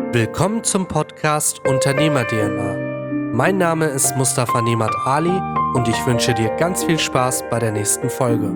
Willkommen zum Podcast Unternehmer DNA. Mein Name ist Mustafa Nemat Ali und ich wünsche dir ganz viel Spaß bei der nächsten Folge.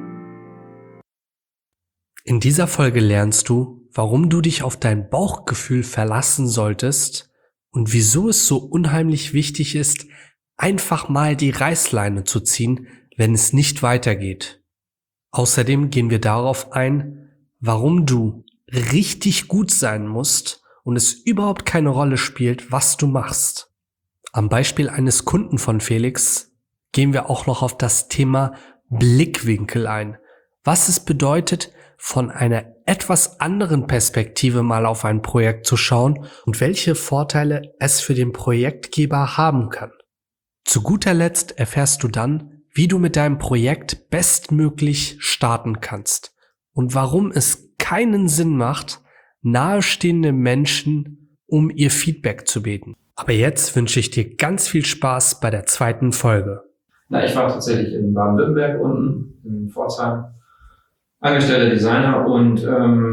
In dieser Folge lernst du, warum du dich auf dein Bauchgefühl verlassen solltest und wieso es so unheimlich wichtig ist, einfach mal die Reißleine zu ziehen, wenn es nicht weitergeht. Außerdem gehen wir darauf ein, warum du richtig gut sein musst und es überhaupt keine Rolle spielt, was du machst. Am Beispiel eines Kunden von Felix gehen wir auch noch auf das Thema Blickwinkel ein. Was es bedeutet, von einer etwas anderen Perspektive mal auf ein Projekt zu schauen und welche Vorteile es für den Projektgeber haben kann. Zu guter Letzt erfährst du dann, wie du mit deinem Projekt bestmöglich starten kannst und warum es keinen Sinn macht, nahestehende Menschen um ihr Feedback zu beten. Aber jetzt wünsche ich dir ganz viel Spaß bei der zweiten Folge. Ich war tatsächlich in Baden-Württemberg unten, in Pforzheim, angestellter Designer und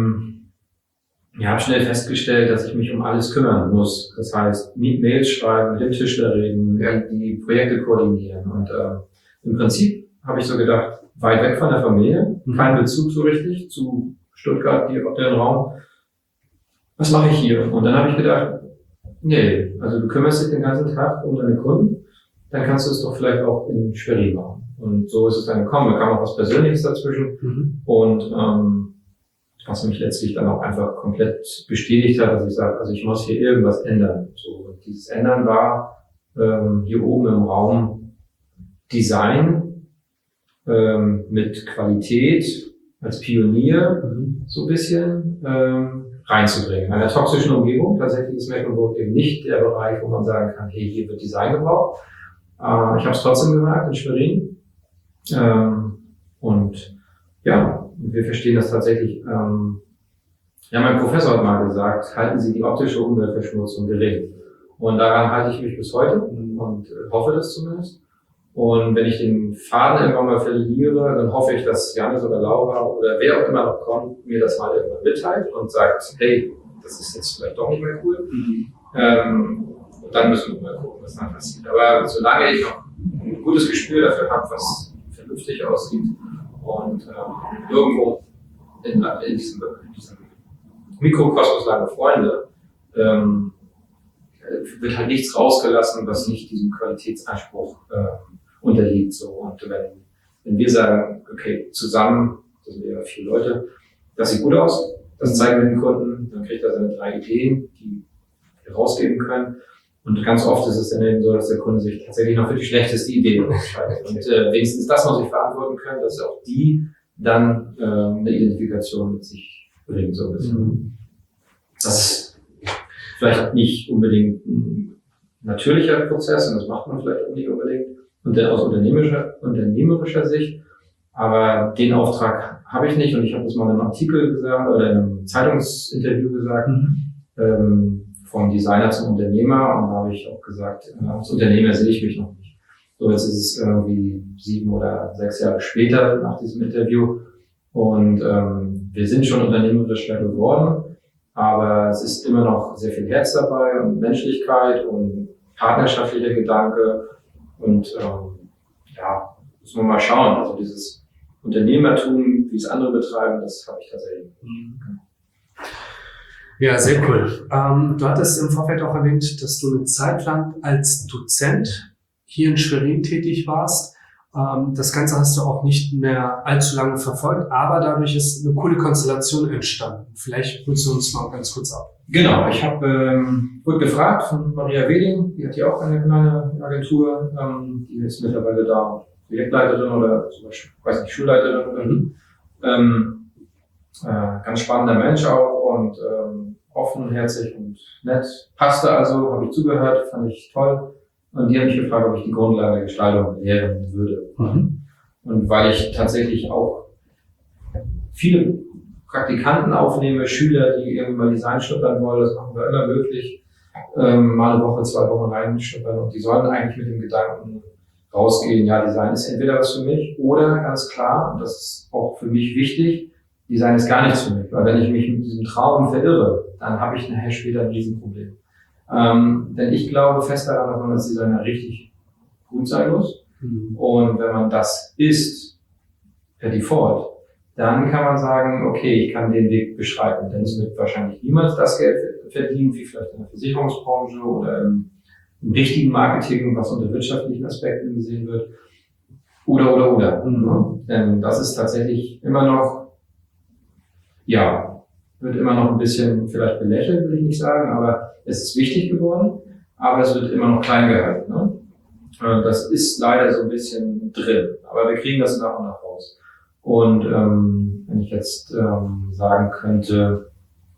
habe schnell festgestellt, dass ich mich um alles kümmern muss. Das heißt, Mails schreiben, mit dem Tischler reden, die Projekte koordinieren. Und im Prinzip habe ich so gedacht, weit weg von der Familie, kein Bezug so richtig zu Stuttgart, den Raum. Was mache ich hier? Und dann habe ich gedacht, nee, also du kümmerst dich den ganzen Tag um deine Kunden, dann kannst du es doch vielleicht auch in Schwerin machen. Und so ist es dann gekommen. Da kam auch was Persönliches dazwischen. Und was mich letztlich dann auch einfach komplett bestätigt hat, dass ich sage, also ich muss hier irgendwas ändern. So, und dieses Ändern war hier oben im Raum Design mit Qualität als Pionier so ein bisschen reinzubringen. In einer toxischen Umgebung, tatsächlich ist Mecklenburg eben nicht der Bereich, wo man sagen kann, hey, hier wird Design gebraucht. Ich habe es trotzdem gemacht in Schwerin. Und ja, wir verstehen das tatsächlich. Mein Professor hat mal gesagt, halten Sie die optische Umweltverschmutzung gering. Und daran halte ich mich bis heute und hoffe das zumindest. Und wenn ich den Faden irgendwann mal verliere, dann hoffe ich, dass Janis oder Laura oder wer auch immer noch kommt, mir das mal irgendwann mitteilt und sagt, hey, das ist jetzt vielleicht doch nicht mehr cool. Und dann müssen wir mal gucken, was dann passiert. Aber solange ich noch ein gutes Gespür dafür habe, was vernünftig aussieht und irgendwo in diesem Mikrokosmos lange Freunde wird halt nichts rausgelassen, was nicht diesem Qualitätsanspruch unterliegt. So. Und wenn wir sagen, okay, zusammen, das sind ja 4 Leute, das sieht gut aus, das zeigen wir den Kunden, dann kriegt er seine 3 Ideen, die wir rausgeben können. Und ganz oft ist es dann eben so, dass der Kunde sich tatsächlich noch für die schlechteste Idee entscheidet. Und wenigstens das muss ich verantworten können, dass auch die dann eine Identifikation mit sich bringen. So ein bisschen. Das ist vielleicht nicht unbedingt ein natürlicher Prozess und das macht man vielleicht auch nicht unbedingt und aus unternehmerischer Sicht. Aber den Auftrag habe ich nicht und ich habe das mal in einem Artikel gesagt oder in einem Zeitungsinterview gesagt, vom Designer zum Unternehmer, und da habe ich auch gesagt, als Unternehmer sehe ich mich noch nicht. So, jetzt ist es irgendwie 7 oder 6 Jahre später nach diesem Interview und wir sind schon unternehmerischer geworden, aber es ist immer noch sehr viel Herz dabei und Menschlichkeit und partnerschaftlicher Gedanke und müssen wir mal schauen. Also dieses Unternehmertum, wie es andere betreiben, das habe ich tatsächlich nicht. Ja, sehr cool. Du hattest im Vorfeld auch erwähnt, dass du eine Zeit lang als Dozent hier in Schwerin tätig warst. Das Ganze hast du auch nicht mehr allzu lange verfolgt, aber dadurch ist eine coole Konstellation entstanden. Vielleicht holst du uns mal ganz kurz ab. Genau, ich wurde gefragt von Maria Weding, die hat ja auch eine kleine Agentur, die ist mittlerweile da Projektleiterin oder zum Beispiel, Schulleiterin. Ganz spannender Mensch auch und offenherzig und nett. Passte also, habe ich zugehört, fand ich toll. Und die hat mich gefragt, ob ich die Grundlage der Gestaltung lehren würde. Und weil ich tatsächlich auch viele Praktikanten aufnehme, Schüler, die irgendwann mal Design schnuppern wollen, das machen wir immer möglich, mal eine Woche, 2 Wochen reinschnuppern und die sollen eigentlich mit dem Gedanken rausgehen, ja, Design ist entweder was für mich oder ganz klar, und das ist auch für mich wichtig, Design ist gar nichts für mich, weil wenn ich mich mit diesem Traum verirre, dann habe ich nachher später ein Riesenproblem. Denn ich glaube fest daran, dass man als Designer richtig gut sein muss. Und wenn man das ist, per Default, dann kann man sagen, okay, ich kann den Weg beschreiten, denn es wird wahrscheinlich niemals das Geld verdienen, wie vielleicht in der Versicherungsbranche oder im richtigen Marketing, was unter wirtschaftlichen Aspekten gesehen wird. Oder. Denn das ist tatsächlich immer noch, ja, wird immer noch ein bisschen vielleicht belächelt, will ich nicht sagen, aber es ist wichtig geworden, aber es wird immer noch klein gehalten. Ne? Das ist leider so ein bisschen drin, aber wir kriegen das nach und nach raus. Und wenn ich jetzt sagen könnte,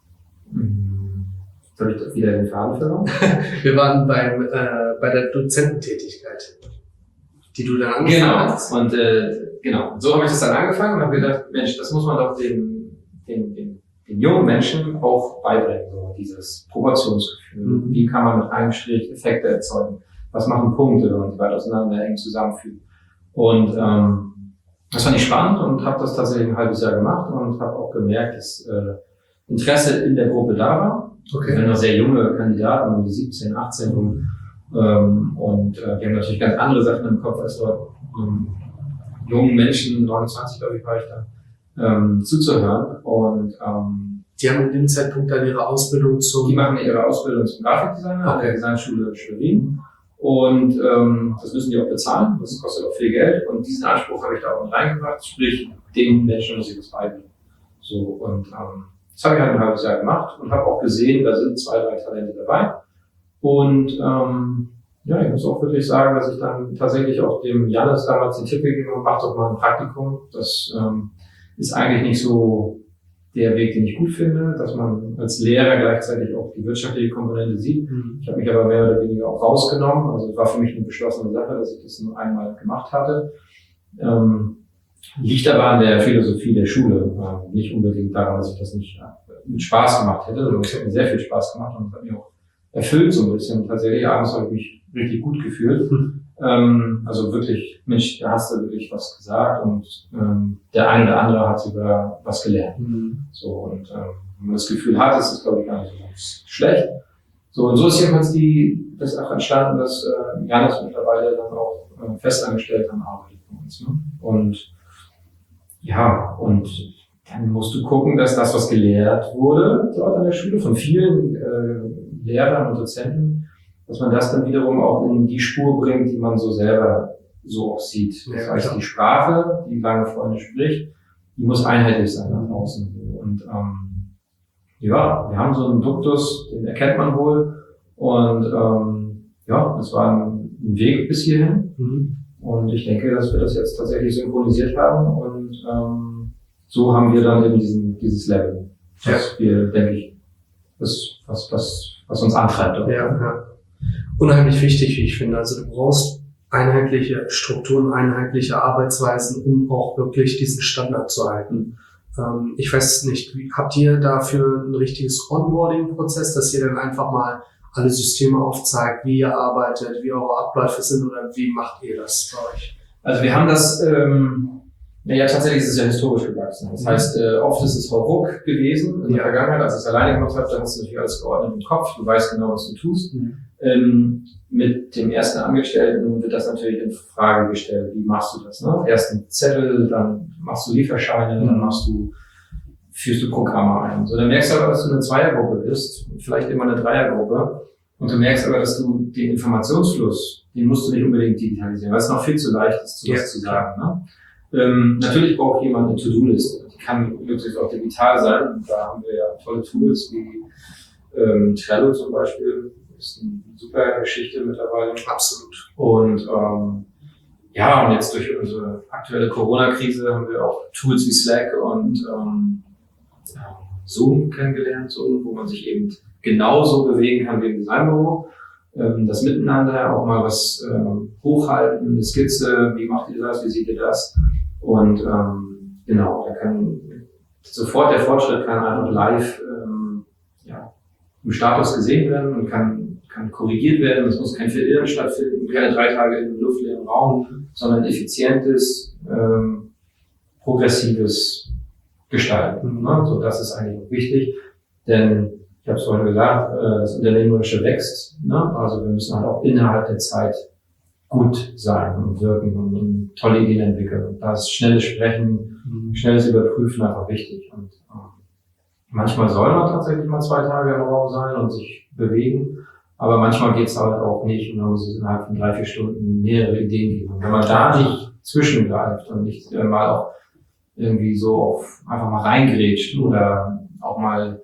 habe ich wieder den Faden verloren? Wir waren bei der Dozententätigkeit, die du dann angefangen hast. Und genau, so habe ich das dann angefangen und habe gedacht, Mensch, das muss man doch den jungen Menschen auch beibringen, so dieses Proportionsgefühl. Wie kann man mit einem Strich Effekte erzeugen? Was machen Punkte und die weit auseinander eng zusammenfügen? Und das fand ich spannend und habe das tatsächlich ein halbes Jahr gemacht und habe auch gemerkt, dass Interesse in der Gruppe da war. Okay. Wir sind noch sehr junge Kandidaten, um die 17, 18 rum. Wir haben natürlich ganz andere Sachen im Kopf als dort jungen Menschen, 29 glaube ich war ich da, zuzuhören. Und die haben in dem Zeitpunkt dann ihre Ausbildung Die machen ihre Ausbildung zum Grafikdesigner an der Designschule Schwerin. Und das müssen die auch bezahlen, das kostet auch viel Geld. Und diesen Anspruch habe ich da auch mit reingebracht, sprich, den Menschen muss ich das beibringen. So, und das habe ich halt ein halbes Jahr gemacht und habe auch gesehen, da sind 2, 3 Talente dabei. Und ja, ich muss auch wirklich sagen, dass ich dann tatsächlich auch dem Jannis damals den Tipp gegeben habe, mach doch mal ein Praktikum. Das ist eigentlich nicht so der Weg, den ich gut finde, dass man als Lehrer gleichzeitig auch die wirtschaftliche Komponente sieht. Ich habe mich aber mehr oder weniger auch rausgenommen. Also es war für mich eine beschlossene Sache, dass ich das nur einmal gemacht hatte. Liegt aber an der Philosophie der Schule, nicht unbedingt daran, dass ich das nicht mit Spaß gemacht hätte, sondern es hat mir sehr viel Spaß gemacht und hat mir auch erfüllt so ein bisschen. Tatsächlich abends habe ich mich richtig gut gefühlt. Also wirklich, Mensch, da hast du wirklich was gesagt und der eine oder andere hat sogar was gelernt. So, und wenn man das Gefühl hat, ist es, glaube ich, gar nicht so ganz schlecht. So, und so ist jedenfalls das auch entstanden, dass Jannis mittlerweile dann auch festangestellt am Arbeit bei uns. Ne? Und ja, und dann musst du gucken, dass das, was gelehrt wurde dort an der Schule von vielen Lehrern und Dozenten, dass man das dann wiederum auch in die Spur bringt, die man so selber so auch sieht. Das heißt, die Sprache, die lange Freunde spricht, die muss einheitlich sein nach außen. Und ja, wir haben so einen Duktus, den erkennt man wohl. Und ja, das war ein Weg bis hierhin. Und ich denke, dass wir das jetzt tatsächlich synchronisiert haben. Und so haben wir dann eben dieses Level, was wir, denke ich, was uns antreibt. Ja. Unheimlich wichtig, wie ich finde. Also du brauchst einheitliche Strukturen, einheitliche Arbeitsweisen, um auch wirklich diesen Standard zu halten. Ich weiß nicht, habt ihr dafür ein richtiges Onboarding-Prozess, dass ihr dann einfach mal alle Systeme aufzeigt, wie ihr arbeitet, wie eure Abläufe sind oder wie macht ihr das bei euch? Also wir haben das, ja tatsächlich ist es ja historisch gewachsen. Das heißt, oft ist es hauruck gewesen in der Vergangenheit, als ich es alleine gemacht habe, dann hast du natürlich alles geordnet im Kopf, du weißt genau, was du tust. Mit dem ersten Angestellten wird das natürlich in Frage gestellt. Wie machst du das? Ne? Erst einen Zettel, dann machst du Lieferscheine, dann führst du Programme ein. So, dann merkst du aber, dass du eine Zweiergruppe bist, vielleicht immer eine Dreiergruppe. Und du merkst aber, dass du den Informationsfluss, den musst du nicht unbedingt digitalisieren, weil es noch viel zu leicht ist, was zu sagen. Ne? Natürlich braucht jemand eine To-Do-Liste. Die kann möglichst auch digital sein. Da haben wir ja tolle Tools wie Trello zum Beispiel. Das ist eine super Geschichte mittlerweile. Absolut. Und ja, und jetzt durch unsere aktuelle Corona-Krise haben wir auch Tools wie Slack und Zoom kennengelernt, so, wo man sich eben genauso bewegen kann wie im Designbüro. Das Miteinander, auch mal was hochhalten, eine Skizze, wie macht ihr das, wie seht ihr das? Und genau, da kann sofort der Fortschritt kann einfach live im Status gesehen werden und kann korrigiert werden. Es muss kein Verirren stattfinden, keine 3 Tage in einem luftleeren Raum, sondern effizientes, progressives Gestalten. Ne? So, das ist eigentlich auch wichtig, denn ich habe es vorhin gesagt, das Unternehmerische wächst, ne? Also wir müssen halt auch innerhalb der Zeit gut sein und wirken und tolle Ideen entwickeln. Und da ist schnelles Sprechen, schnelles Überprüfen einfach wichtig. Und manchmal soll man tatsächlich mal 2 Tage im Raum sein und sich bewegen, aber manchmal geht's halt auch nicht und dann muss es innerhalb von 3-4 Stunden mehrere Ideen geben. Und wenn man da nicht zwischengreift und nicht mal auch irgendwie so auf einfach mal reingrätscht oder auch mal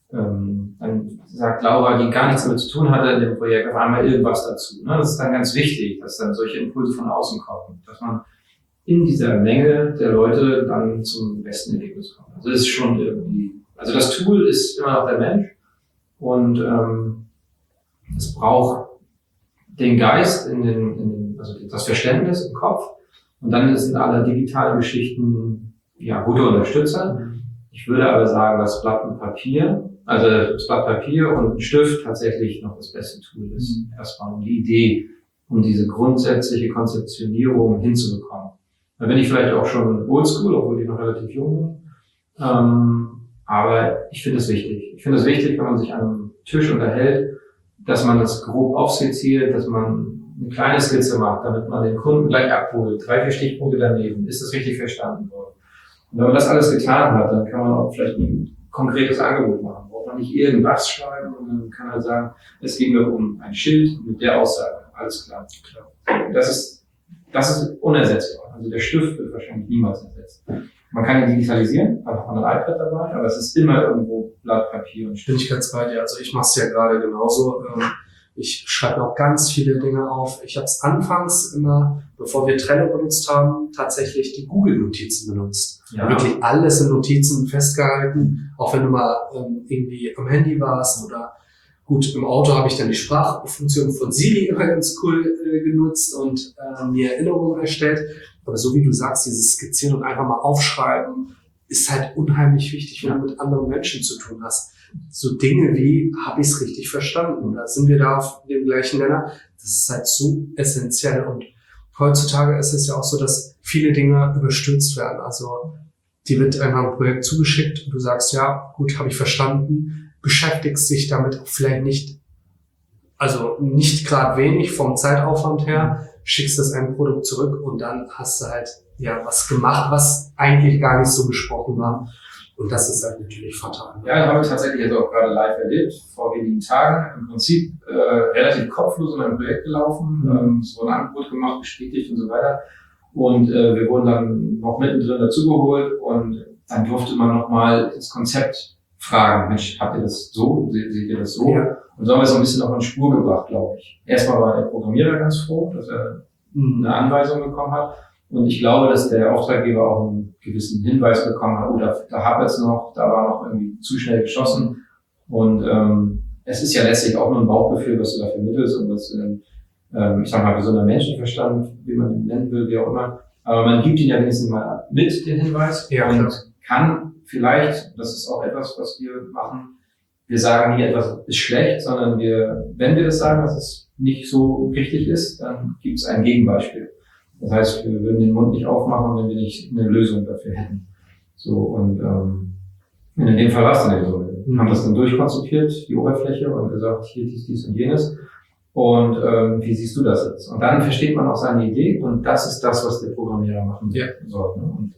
dann sagt Laura, die gar nichts damit zu tun hatte in dem Projekt, auf einmal irgendwas dazu. Ne? Das ist dann ganz wichtig, dass dann solche Impulse von außen kommen, dass man in dieser Menge der Leute dann zum besten Ergebnis kommt. Also das ist schon irgendwie, also das Tool ist immer noch der Mensch und es braucht den Geist also das Verständnis im Kopf und dann sind alle digitalen Geschichten ja gute Unterstützer. Ich würde aber sagen, das Blatt Papier und ein Stift tatsächlich noch das beste Tool ist. Erstmal um die Idee, um diese grundsätzliche Konzeptionierung hinzubekommen. Da bin ich vielleicht auch schon oldschool, obwohl ich noch relativ jung bin. Aber ich finde es wichtig. Ich finde es wichtig, wenn man sich an einem Tisch unterhält, dass man das grob aufskizziert, dass man eine kleine Skizze macht, damit man den Kunden gleich abholt. 3-4 Stichpunkte daneben. Ist das richtig verstanden worden? Und wenn man das alles getan hat, dann kann man auch vielleicht ein konkretes Angebot machen. Braucht man nicht irgendwas schreiben und dann kann man sagen, es ging nur um ein Schild mit der Aussage. Alles klar. Das ist unersetzbar. Also der Stift wird wahrscheinlich niemals ersetzt. Man kann ihn digitalisieren, einfach mal ein iPad dabei, aber es ist immer irgendwo Blatt Papier und Stift. Bin ich ganz bei dir. Also ich mache es ja gerade genauso. Ich schreibe auch ganz viele Dinge auf. Ich habe es anfangs immer, bevor wir Trello benutzt haben, tatsächlich die Google-Notizen benutzt. Ja. Wirklich alles in Notizen festgehalten, auch wenn du mal irgendwie am Handy warst oder gut, im Auto habe ich dann die Sprachfunktion von Siri immer ganz cool genutzt und mir Erinnerungen erstellt. Aber so wie du sagst, dieses Skizzieren und einfach mal aufschreiben, ist halt unheimlich wichtig, wenn du mit anderen Menschen zu tun hast. So Dinge wie, habe ich es richtig verstanden? Oder sind wir da auf dem gleichen Nenner? Das ist halt so essentiell. Und heutzutage ist es ja auch so, dass viele Dinge überstürzt werden. Also dir wird einfach ein Projekt zugeschickt und du sagst, ja, gut, habe ich verstanden, beschäftigst dich damit auch vielleicht nicht, also nicht gerade wenig vom Zeitaufwand her, schickst das ein Produkt zurück und dann hast du halt ja was gemacht, was eigentlich gar nicht so besprochen war. Und das ist halt natürlich fatal. Ja, habe ich tatsächlich jetzt auch gerade live erlebt, vor wenigen Tagen. Im Prinzip relativ kopflos in einem Projekt gelaufen, so ein Angebot gemacht, bestätigt und so weiter. Und wir wurden dann noch mittendrin dazugeholt und dann durfte man nochmal das Konzept fragen. Mensch, habt ihr das so? Seht ihr das so? Ja. Und so haben wir es ein bisschen auf eine Spur gebracht, glaube ich. Erstmal war der Programmierer ganz froh, dass er eine Anweisung bekommen hat. Und ich glaube, dass der Auftraggeber auch einen gewissen Hinweis bekommen hat, oh, da hapert es noch, da war noch irgendwie zu schnell geschossen. Und es ist ja letztlich auch nur ein Bauchgefühl, was du da vermittelst und was ich sag mal, gesunder Menschenverstand, wie man ihn nennen will, wie auch immer. Aber man gibt ihn ja wenigstens mal mit, den Hinweis. Ja, und kann vielleicht, das ist auch etwas, was wir machen, wir sagen nie, etwas ist schlecht, sondern wenn wir das sagen, dass es nicht so richtig ist, dann gibt es ein Gegenbeispiel. Das heißt, wir würden den Mund nicht aufmachen, wenn wir nicht eine Lösung dafür hätten. So, und in dem Fall war es dann eben so. Wir haben das dann durchkonzipiert, die Oberfläche, und gesagt, hier dies und jenes. Und wie siehst du das jetzt? Und dann versteht man auch seine Idee, und das ist das, was der Programmierer machen soll. Ne? Und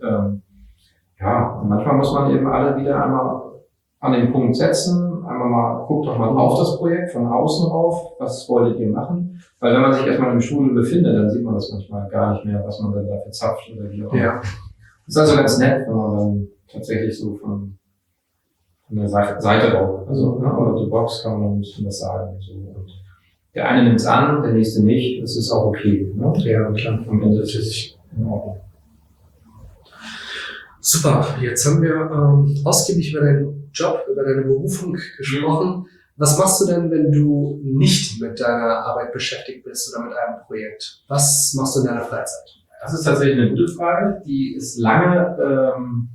und manchmal muss man eben alle wieder einmal an den Punkt setzen, einmal mal, guckt doch mal auf das Projekt von außen rauf, was wolltet ihr machen? Weil wenn man sich erstmal im Stuhl befindet, dann sieht man das manchmal gar nicht mehr, was man dann da verzapft oder wie auch immer. Ja. Das ist also ganz nett, wenn man dann tatsächlich so von der Seite rauf, also out of the box kann man ein bisschen was sagen. So. Und der eine nimmt es an, der nächste nicht, das ist auch okay. Ne? Ja, und klar, am Ende ist es in Ordnung. Super, jetzt haben wir ausgiebig über deinen Job, über deine Berufung gesprochen. Was machst du denn, wenn du nicht mit deiner Arbeit beschäftigt bist oder mit einem Projekt? Was machst du in deiner Freizeit? Das ist tatsächlich eine gute Frage. Die ist lange,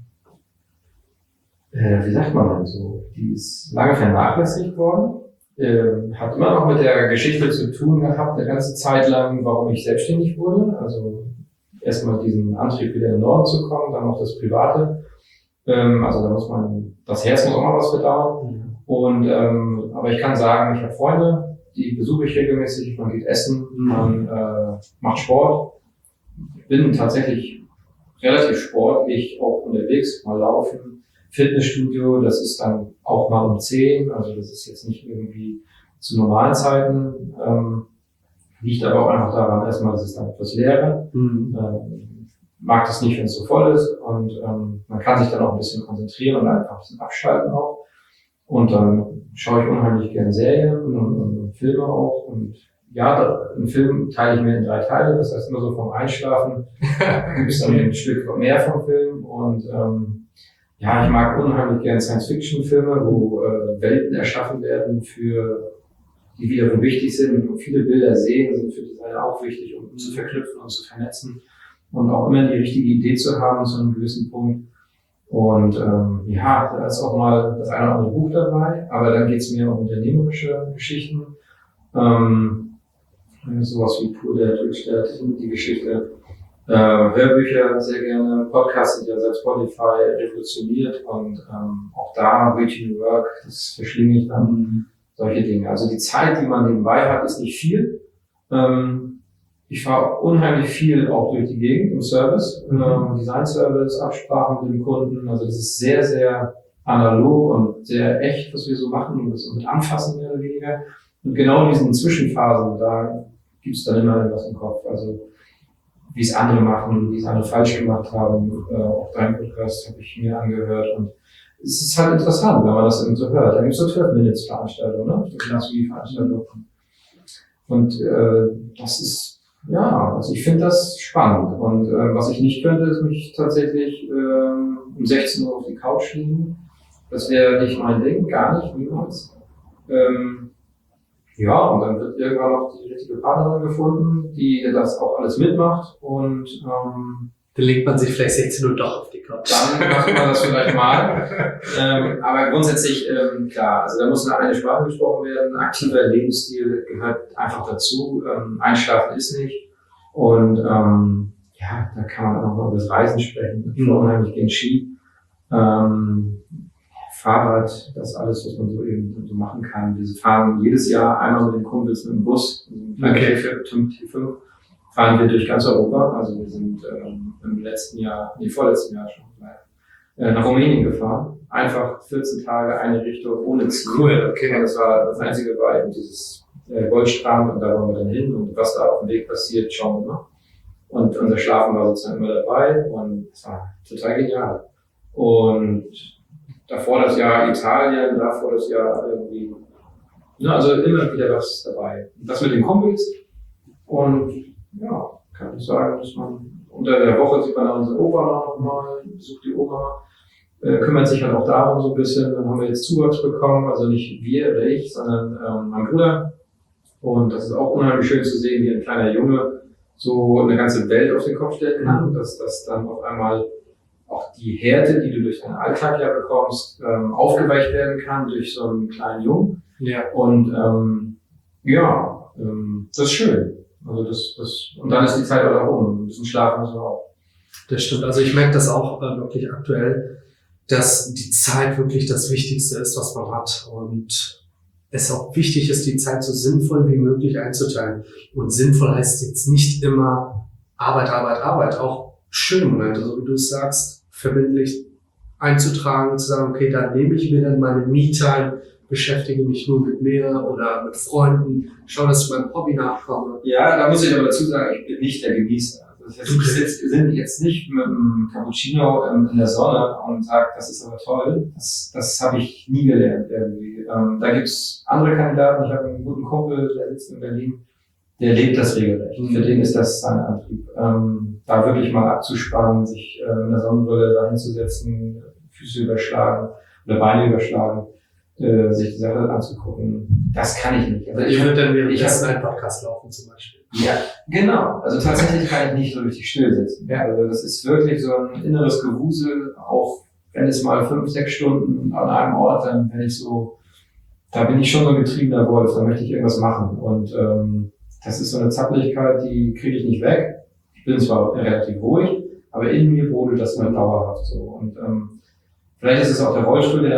wie sagt man denn so? Die ist lange vernachlässigt worden. Hat immer noch mit der Geschichte zu tun gehabt, eine ganze Zeit lang, warum ich selbstständig wurde. Also erstmal diesen Antrieb, wieder in den Norden zu kommen, dann noch das Private. Also da muss man, das Herz muss auch mal was verdauen. Und aber ich kann sagen, ich habe Freunde, die besuche ich regelmäßig, man geht essen, man macht Sport. Ich bin tatsächlich relativ sportlich auch unterwegs, mal laufen. Fitnessstudio, das ist dann auch mal um 10, also das ist jetzt nicht irgendwie zu normalen Zeiten. Liegt aber auch einfach daran, erstmal, dass es dann etwas leerer. Mag das nicht, wenn es so voll ist, und man kann sich dann auch ein bisschen konzentrieren und einfach ein bisschen abschalten auch. Und dann schaue ich unheimlich gerne Serien und Filme auch. Und ja, einen Film teile ich mir in 3 Teile, das heißt immer so vom Einschlafen gibt es dann ein Stück mehr vom Film. Und ja, ich mag unheimlich gerne Science-Fiction-Filme, wo Welten erschaffen werden, die wiederum wichtig sind. Und viele Bilder sehen sind für Designer auch wichtig, um zu verknüpfen und zu vernetzen und auch immer die richtige Idee zu haben zu einem gewissen Punkt. Und ja, da ist auch mal das eine oder andere Buch dabei, aber dann geht es mehr um unternehmerische Geschichten. Sowas wie Pur der Rückstadt, die Geschichte. Hörbücher sehr gerne, Podcasts sind ja seit Spotify revolutioniert, und auch da Reaching Work, das verschlinge ich dann, solche Dinge. Also die Zeit, die man nebenbei hat, ist nicht viel. Ich fahre unheimlich viel auch durch die Gegend im Service, Design-Service, Absprachen mit dem Kunden. Also das ist sehr, sehr analog und sehr echt, was wir so machen, und das mit Anfassen mehr oder weniger. Und genau in diesen Zwischenphasen, da gibt's dann immer etwas im Kopf. Also wie es andere machen, wie es andere falsch gemacht haben. Auch dein Podcast habe ich mir angehört, und es ist halt interessant, wenn man das eben so hört. Da gibt's so 12-Minutes-Veranstaltungen, ne? So Veranstaltungen. Und das ist, ja, also ich finde das spannend. Und was ich nicht könnte, ist mich tatsächlich um 16 Uhr auf die Couch liegen. Das wäre nicht mein Ding, gar nicht, niemals. Ja, und dann wird irgendwann noch die richtige Partnerin gefunden, die das auch alles mitmacht, und Dann legt man sich vielleicht 16 Uhr doch auf die Couch. dann macht man das vielleicht mal. Aber grundsätzlich, klar, also da muss eine Sprache gesprochen werden. Aktiver Lebensstil gehört einfach dazu. Einschlafen ist nicht. Und ja, da kann man auch noch über das Reisen sprechen. Ich fahre unheimlich gegen Ski. Fahrrad, das alles, was man so eben so machen kann. Wir fahren jedes Jahr einmal mit den Kumpels mit dem Bus, T5, fahren wir durch ganz Europa. Also wir sind vorletzten Jahr schon nach Rumänien gefahren. Einfach 14 Tage eine Richtung ohne Ziel. Cool, okay. Und das war das einzige war eben dieses Goldstrand, und da wollen wir dann hin, und was da auf dem Weg passiert, schauen wir mal. Und unser Schlafen war sozusagen immer dabei, und es war total genial. Und davor das Jahr Italien, davor das Jahr irgendwie, also immer wieder was dabei. Das mit den Kumpels, und ja, kann ich sagen, dass man unter der Woche sieht man unsere Oma noch mal, besucht die Oma, kümmert sich halt auch darum so ein bisschen. Dann haben wir jetzt Zuwachs bekommen, also nicht wir oder ich, sondern mein Bruder. Und das ist auch unheimlich schön zu sehen, wie ein kleiner Junge so eine ganze Welt auf den Kopf stellen kann, dass das dann auf einmal auch die Härte, die du durch deinen Alltag ja bekommst, aufgeweicht werden kann durch so einen kleinen Jungen. Ja. Und das ist schön. Also und dann ist die Zeit auch um. Ein bisschen schlafen müssen wir auch. Das stimmt. Also ich merke das auch wirklich aktuell, dass die Zeit wirklich das Wichtigste ist, was man hat. Und es auch wichtig ist, die Zeit so sinnvoll wie möglich einzuteilen. Und sinnvoll heißt jetzt nicht immer Arbeit, Arbeit, Arbeit. Auch schöne Momente, so wie du es sagst, verbindlich einzutragen, zu sagen, okay, da nehme ich mir dann meine Me-Time, beschäftige mich nur mit mir oder mit Freunden, schaue, dass ich meinem Hobby nachkomme. Ja, da muss ich aber dazu sagen, ich bin nicht der Genießer. Das heißt, wir sind jetzt nicht mit einem Cappuccino in der Sonne und sage, das ist aber toll. Das habe ich nie gelernt irgendwie. Da gibt's andere Kandidaten. Ich habe einen guten Kumpel, der sitzt in Berlin, der lebt das regelrecht. Für den ist das sein Antrieb. Da wirklich mal abzuspannen, sich in der Sonnenbrille da hinzusetzen, Füße überschlagen oder Beine überschlagen, sich die Sache anzugucken. Das kann ich nicht. Also Ich würde dann währenddessen einen Podcast laufen zum Beispiel. Ja, genau. Also tatsächlich kann ich nicht so richtig still sitzen. Ja. Also das ist wirklich so ein inneres Gewusel, auch wenn es mal 5-6 Stunden an einem Ort, dann bin ich so, da bin ich schon so ein getriebener Wolf, da möchte ich irgendwas machen. Und das ist so eine Zappeligkeit, die kriege ich nicht weg. Ich bin zwar relativ ruhig, aber in mir brodelt das mal dauerhaft so. Und vielleicht ist es auch der Rollstuhl, der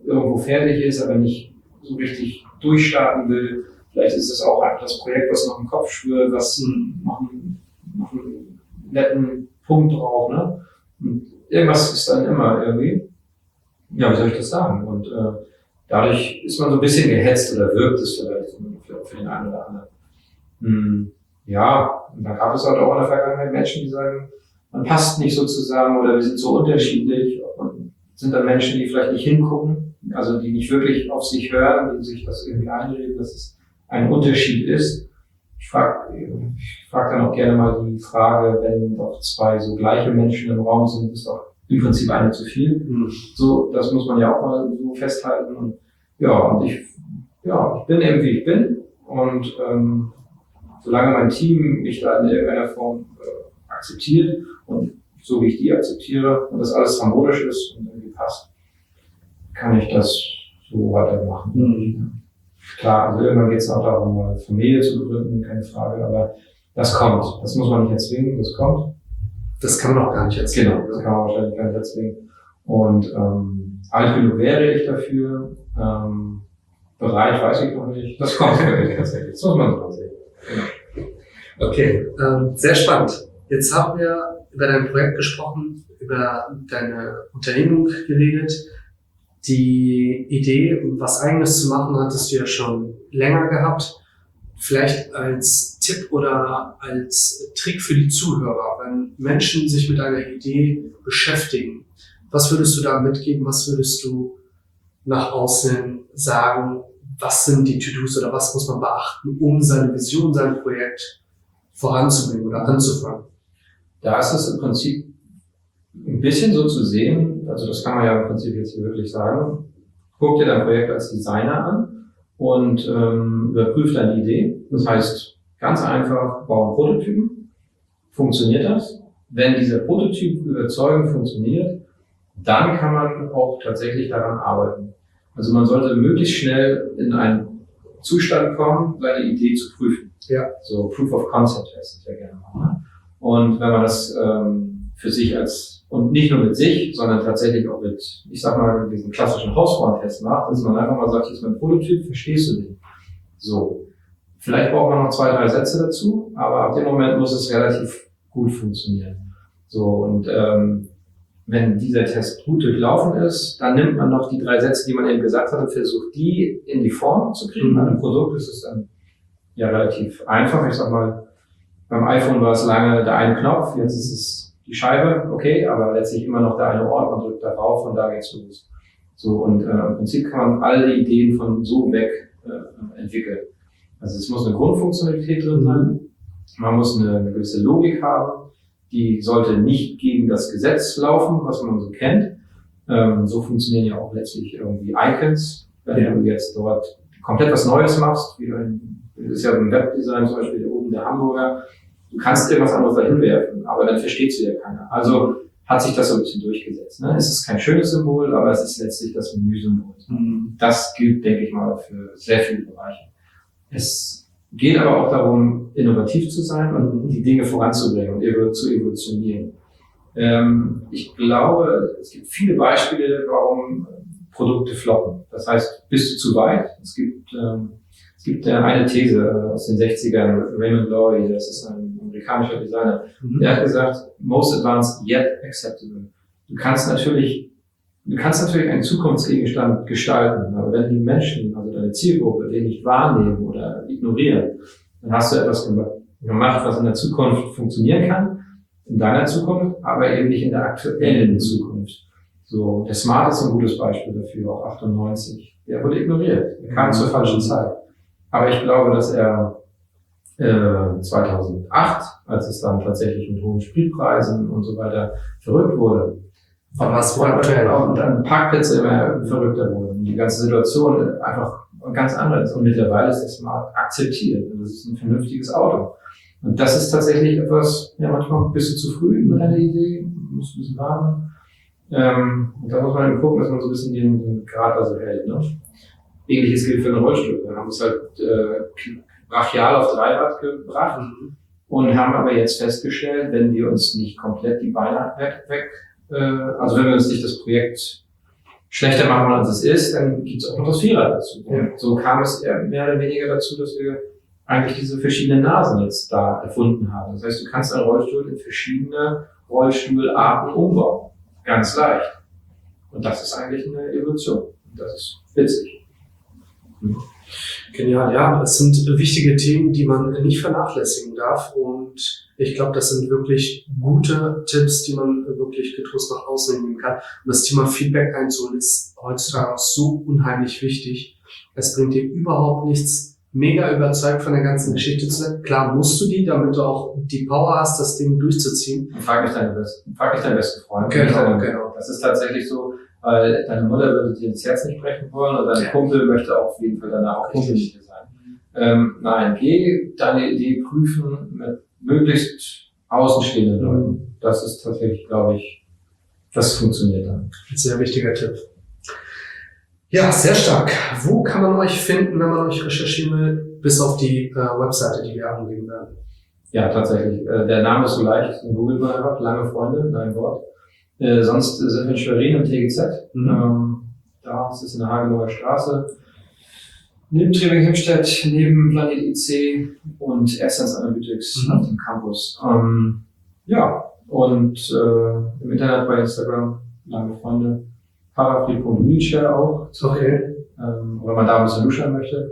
irgendwo fertig ist, aber nicht so richtig durchstarten will. Vielleicht ist es auch einfach das Projekt, was noch im Kopf schwirrt, was noch einen netten Punkt braucht. Ne? Und irgendwas ist dann immer irgendwie, ja, wie soll ich das sagen? Und dadurch ist man so ein bisschen gehetzt oder wirkt es vielleicht für den einen oder anderen. Ja, und dann gab es halt auch in der Vergangenheit Menschen, die sagen, man passt nicht so zusammen oder wir sind so unterschiedlich. Und sind dann Menschen, die vielleicht nicht hingucken, also die nicht wirklich auf sich hören, die sich das irgendwie einreden, dass es ein Unterschied ist. Ich frag dann auch gerne mal die Frage, wenn doch zwei so gleiche Menschen im Raum sind, ist doch im Prinzip eine zu viel. So, das muss man ja auch mal so festhalten. Und ich bin eben wie ich bin. Und solange mein Team mich da in irgendeiner Form akzeptiert und so wie ich die akzeptiere und das alles harmonisch ist und irgendwie passt, kann ich das so weitermachen. Klar, also irgendwann geht es auch darum, eine Familie zu gründen, keine Frage, aber das kommt. Das muss man nicht erzwingen, das kommt. Das kann man auch gar nicht erzwingen. Genau, das kann man wahrscheinlich gar nicht erzwingen. Und alt genug wäre ich dafür, bereit, weiß ich noch nicht. Das kommt wirklich tatsächlich. Das muss man so sehen. Genau. Okay, sehr spannend. Jetzt haben wir über dein Projekt gesprochen, über deine Unternehmung geredet. Die Idee, was Eigenes zu machen, hattest du ja schon länger gehabt. Vielleicht als Tipp oder als Trick für die Zuhörer, wenn Menschen sich mit einer Idee beschäftigen, was würdest du da mitgeben? Was würdest du nach außen sagen? Was sind die To-Dos oder was muss man beachten, um seine Vision, sein Projekt voranzubringen oder anzufangen? Da ist es im Prinzip ein bisschen so zu sehen, also das kann man ja im Prinzip jetzt hier wirklich sagen, guck dir dein Projekt als Designer an und überprüf deine Idee. Das heißt, ganz einfach, bau einen Prototypen. Funktioniert das? Wenn dieser Prototyp überzeugend funktioniert, dann kann man auch tatsächlich daran arbeiten. Also man sollte möglichst schnell in einen Zustand kommen, seine Idee zu prüfen. Ja. So Proof of Concept heißt es ja gerne mal. Ne? Und wenn man das für sich und nicht nur mit sich, sondern tatsächlich auch mit, ich sag mal, diesen klassischen Hausfrauentest macht, dass man einfach mal sagt, hier ist mein Prototyp, verstehst du den? So. Vielleicht braucht man noch 2, 3 Sätze dazu, aber ab dem Moment muss es relativ gut funktionieren. So, und wenn dieser Test gut durchlaufen ist, dann nimmt man noch die 3 Sätze, die man eben gesagt hat, und versucht, die in die Form zu kriegen. Bei einem Produkt ist es dann ja relativ einfach. Ich sag mal, beim iPhone war es lange der eine Knopf, jetzt ist es die Scheibe, okay, aber letztlich immer noch der eine Ort, man drückt da rauf und da geht's los. So, und im Prinzip kann man alle Ideen von so weg entwickeln. Also es muss eine Grundfunktionalität drin sein, man muss eine gewisse Logik haben, die sollte nicht gegen das Gesetz laufen, was man so kennt. So funktionieren ja auch letztlich irgendwie Icons, wenn du jetzt dort komplett was Neues machst, das ist ja im Webdesign zum Beispiel hier oben der Hamburger, du kannst irgendwas anderes dahin werfen, aber dann versteht es wieder keiner. Also hat sich das so ein bisschen durchgesetzt. Ne? Es ist kein schönes Symbol, aber es ist letztlich das Menüsymbol. Das gilt, denke ich mal, für sehr viele Bereiche. Es geht aber auch darum, innovativ zu sein und die Dinge voranzubringen und zu evolutionieren. Ich glaube, es gibt viele Beispiele, warum Produkte floppen. Das heißt, bist du zu weit? Es gibt eine These aus den 60ern, Raymond Loewy, das ist ein amerikanischer Designer, der hat gesagt, most advanced yet acceptable. Du kannst natürlich einen Zukunftsgegenstand gestalten, aber wenn die Menschen, also deine Zielgruppe, den nicht wahrnehmen oder ignorieren, dann hast du etwas gemacht, was in der Zukunft funktionieren kann, in deiner Zukunft, aber eben nicht in der aktuellen Zukunft. So, der Smart ist ein gutes Beispiel dafür, auch 98. Der wurde ignoriert, er kam zur falschen Zeit. Aber ich glaube, dass er 2008, als es dann tatsächlich mit hohen Spritpreisen und so weiter verrückt wurde, aber was war aktuell auch und dann Parkplätze immer verrückter wurden. Die ganze Situation einfach ganz anders. Und mittlerweile ist das Smart akzeptiert. Das ist ein vernünftiges Auto. Und das ist tatsächlich etwas, ja, manchmal bist du zu früh mit deiner Idee, musst ein bisschen warten. Und da muss man eben gucken, dass man so ein bisschen den Grad also hält. Ne? Ähnliches gilt für den Rollstuhl. Wir haben es halt brachial auf 3 Rad gebracht und haben aber jetzt festgestellt, wenn wir uns nicht komplett die Beine also wenn wir uns nicht das Projekt schlechter machen als es ist, dann gibt es auch noch das Vierrad dazu. Ja. Und so kam es mehr oder weniger dazu, dass wir eigentlich diese verschiedenen Nasen jetzt da erfunden haben. Das heißt, du kannst einen Rollstuhl in verschiedene Rollstuhlarten umbauen. Ganz leicht. Und das ist eigentlich eine Evolution. Und das ist witzig. Genial, ja. Es sind wichtige Themen, die man nicht vernachlässigen darf. Und ich glaube, das sind wirklich gute Tipps, die man wirklich getrost nach außen nehmen kann. Und das Thema Feedback einzuholen ist heutzutage auch so unheimlich wichtig. Es bringt dir überhaupt nichts, mega überzeugt von der ganzen Geschichte zu sein. Klar musst du die, damit du auch die Power hast, das Ding durchzuziehen. Frag mich deinen besten Freund. Genau. Das ist tatsächlich so, weil deine Mutter würde dir das Herz nicht brechen wollen und dein Kumpel möchte auf jeden Fall danach auch Kumpel mit dir sein. Nein, geh deine Idee prüfen mit möglichst außenstehenden Leuten. Das ist tatsächlich, glaube ich, das funktioniert dann. Ein sehr wichtiger Tipp. Ja, sehr stark. Wo kann man euch finden, wenn man euch recherchieren will, bis auf die Webseite, die wir angeben werden? Ja, tatsächlich. Der Name ist so leicht, googelt man einfach, lange Freunde, dein Wort. Sonst sind wir in Schwerin im TGZ. Da ist es in der Hagenauer Straße. Neben Triebing-Himstedt, neben Planet IC und Essence Analytics auf dem Campus. Ja, und im Internet bei Instagram, lange Freunde. Parafree.wheelchair auch. Okay. Wenn man da ein bisschen luschern möchte.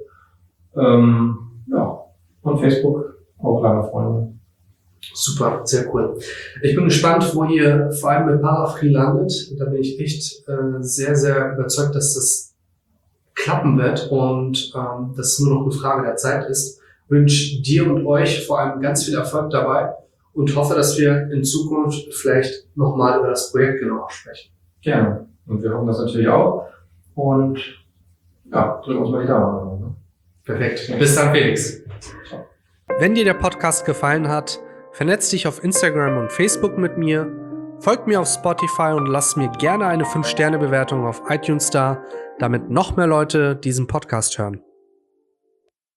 Ja, und Facebook, auch lange Freunde. Super, sehr cool. Ich bin gespannt, wo ihr vor allem mit Parafree landet. Da bin ich echt sehr, sehr überzeugt, dass das klappen wird und dass es nur noch eine Frage der Zeit ist. Wünsche dir und euch vor allem ganz viel Erfolg dabei und hoffe, dass wir in Zukunft vielleicht nochmal über das Projekt genauer sprechen. Gerne. Und wir hoffen das natürlich auch. Und ja, drücken uns mal die Daumen. Ne? Perfekt. Bis dann, Felix. Wenn dir der Podcast gefallen hat, vernetz dich auf Instagram und Facebook mit mir, folgt mir auf Spotify und lass mir gerne eine 5-Sterne-Bewertung auf iTunes da, damit noch mehr Leute diesen Podcast hören.